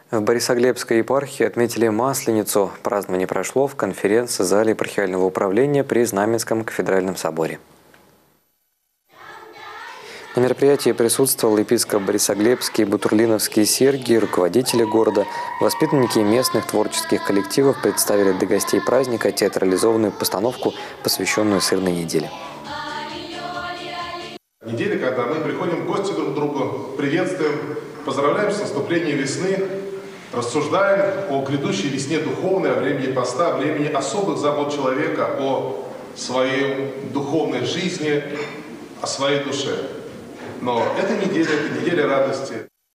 В Борисоглебской епархии отметили Масленицу. Празднование прошло в конференц-зале епархиального управления при Знаменском кафедральном соборе. На мероприятии присутствовал епископ Борисоглебский, Бутурлиновский Сергий, руководители города. Воспитанники местных творческих коллективов представили для гостей праздника театрализованную постановку, посвященную сырной неделе. Неделя, когда мы приходим в гости друг к другу, приветствуем, поздравляем с наступлением весны, рассуждаем о грядущей весне духовной, о времени поста, о времени особых забот человека, о своей духовной жизни, о своей душе. Но эта неделя радости.